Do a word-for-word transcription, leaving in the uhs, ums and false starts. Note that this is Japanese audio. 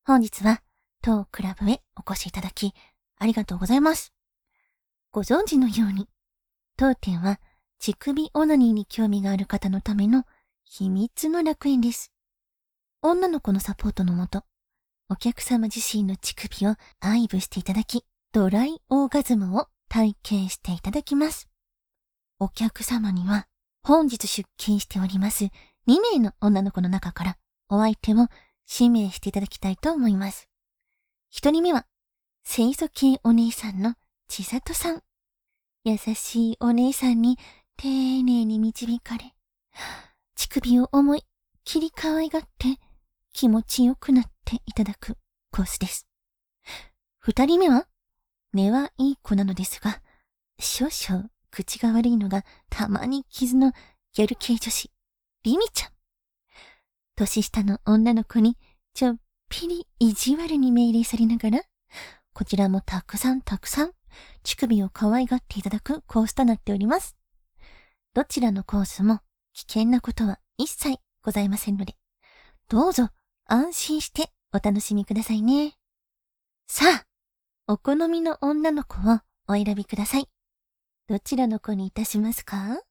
本日は当クラブへお越しいただきありがとうございます。ご存知のように、当店は乳首オナニーに興味がある方のための秘密の楽園です。女の子のサポートのもと、お客様自身の乳首を愛撫していただき、ドライオーガズムを体験していただきます。お客様には本日出勤しておりますにめいの女の子の中からお相手を指名していただきたいと思います。ひとりめは清楚系お姉さんの千里さん。優しいお姉さんに丁寧に導かれ、乳首を思い切り可愛がって気持ちよくなっていただくコースです。二人目は根はいい子なのですが、少々口が悪いのがたまに傷のギャル系女子、リミちゃん。年下の女の子にちょっぴり意地悪に命令されながら、こちらもたくさんたくさん乳首を可愛がっていただくコースとなっております。どちらのコースも危険なことは一切ございませんので、どうぞ安心してお楽しみくださいね。さあ、お好みの女の子をお選びください。どちらの子にいたしますか？